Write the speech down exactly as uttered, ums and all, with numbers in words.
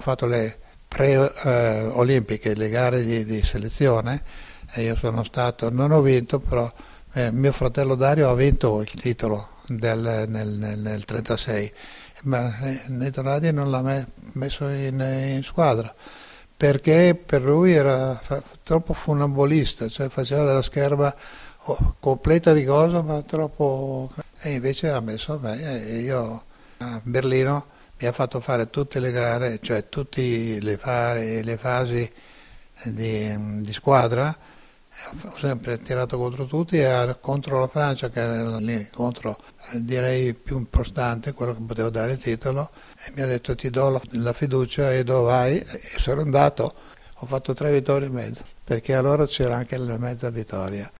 fatto le pre-olimpiche, le gare di, di selezione, e io sono stato, non ho vinto, però eh, mio fratello Dario ha vinto il titolo del, nel, nel, nel trentasei, ma eh, Neto Radi non l'ha me- messo in, in squadra perché per lui era fa- troppo funambolista, cioè faceva della scherma oh, completa di cosa, ma troppo. E invece ha messo me, e io a Berlino mi ha fatto fare tutte le gare, cioè tutte le, fare, le fasi di, di squadra. Ho sempre tirato contro tutti e contro la Francia, che era l'incontro direi più importante, quello che poteva dare il titolo, e mi ha detto ti do la, la fiducia e dove vai, e sono andato, ho fatto tre vittorie e mezzo, perché allora c'era anche la mezza vittoria.